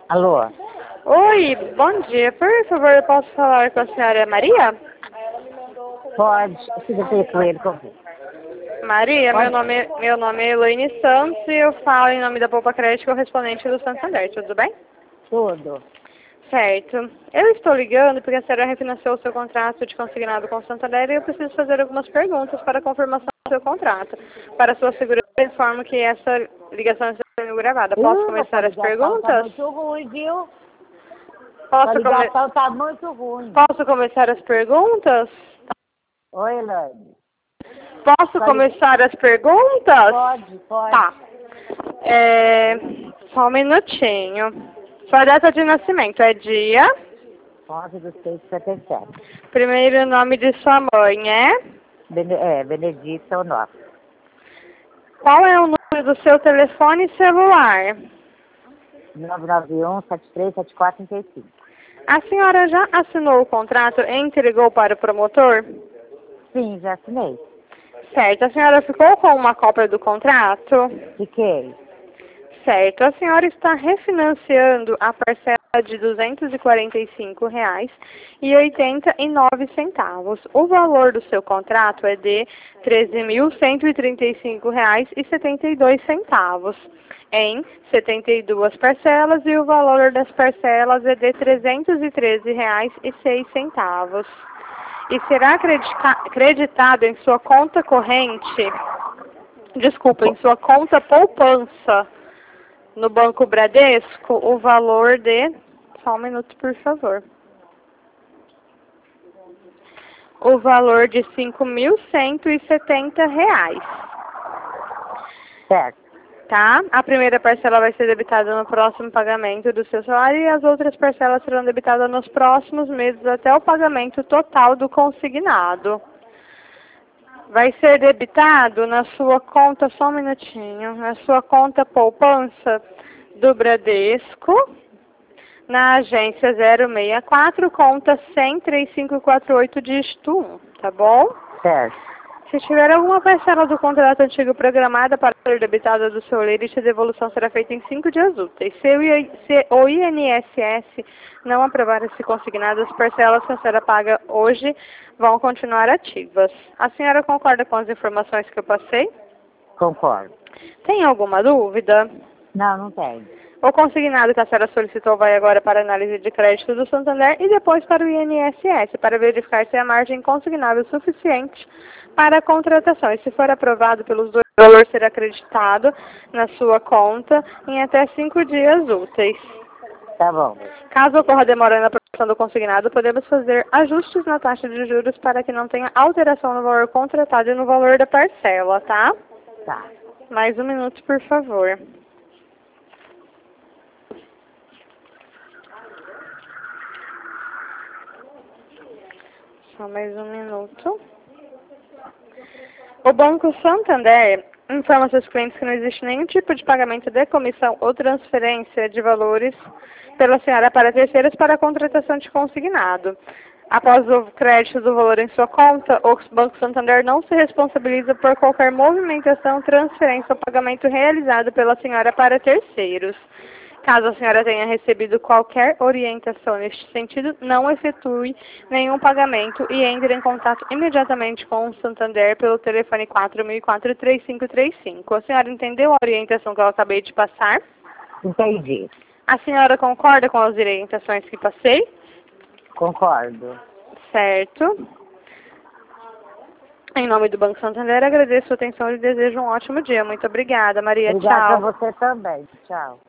Alô? Oi, bom dia. Por favor, eu posso falar com a senhora Maria? Pode. Fica com ele, por favor. Maria, Pode. meu nome é Elaine Santos e eu falo em nome da Poupa Crédito correspondente do Santander, tudo bem? Tudo. Certo. Eu estou ligando porque a senhora refinanciou o seu contrato de consignado com o Santander e eu preciso fazer algumas perguntas para a confirmação do seu contrato. Para sua segurança, eu informo que essa ligação está sendo gravada. Posso começar as perguntas? Tá muito ruim, viu? A Posso, ligação tá muito ruim. Posso começar as perguntas? Oi, Elaine. Posso começar as perguntas? Pode. Tá. Só um minutinho. Sua data de nascimento é dia? 11/6/77. Primeiro nome de sua mãe é? Benedita Onofre. Qual é o número do seu telefone celular? 991-737435. A senhora já assinou o contrato e entregou para o promotor? Sim, já assinei. Certo. A senhora ficou com uma cópia do contrato? Fiquei. Certo. A senhora está refinanciando a parcela de R$ 245,89. O valor do seu contrato é de R$ 13.135,72 em 72 parcelas e o valor das parcelas é de R$ 313,06. E será creditado em sua conta corrente, em sua conta poupança no Banco Bradesco, o valor de... Só um minuto, por favor. O valor de R$ 5.170. Certo. Tá? A primeira parcela vai ser debitada no próximo pagamento do seu salário e as outras parcelas serão debitadas nos próximos meses até o pagamento total do consignado. Vai ser debitado na sua conta, só um minutinho, na sua conta poupança do Bradesco, na agência 064, conta 1003548, dígito 1, tá bom? Certo. Se tiver alguma parcela do contrato antigo programada para ser debitada do seu limite, a devolução será feita em 5 dias úteis. Se o INSS não aprovar esse consignado, as parcelas que a senhora paga hoje vão continuar ativas. A senhora concorda com as informações que eu passei? Concordo. Tem alguma dúvida? Não tem. O consignado que a senhora solicitou vai agora para a análise de crédito do Santander e depois para o INSS, para verificar se a margem consignável é suficiente para a contratação. E se for aprovado pelos dois, o valor será acreditado na sua conta em até 5 dias úteis. Tá bom. Caso ocorra demora na aprovação do consignado, podemos fazer ajustes na taxa de juros para que não tenha alteração no valor contratado e no valor da parcela, tá? Tá. Mais um minuto, por favor. Só mais um minuto. O Banco Santander informa seus clientes que não existe nenhum tipo de pagamento de comissão ou transferência de valores pela senhora para terceiros para a contratação de consignado. Após o crédito do valor em sua conta, o Banco Santander não se responsabiliza por qualquer movimentação, transferência ou pagamento realizado pela senhora para terceiros. Caso a senhora tenha recebido qualquer orientação neste sentido, não efetue nenhum pagamento e entre em contato imediatamente com o Santander pelo telefone 4004-3535. A senhora entendeu a orientação que eu acabei de passar? Entendi. A senhora concorda com as orientações que passei? Concordo. Certo. Em nome do Banco Santander, agradeço a sua atenção e desejo um ótimo dia. Muito obrigada, Maria. Obrigada Tchau. a você também. Tchau.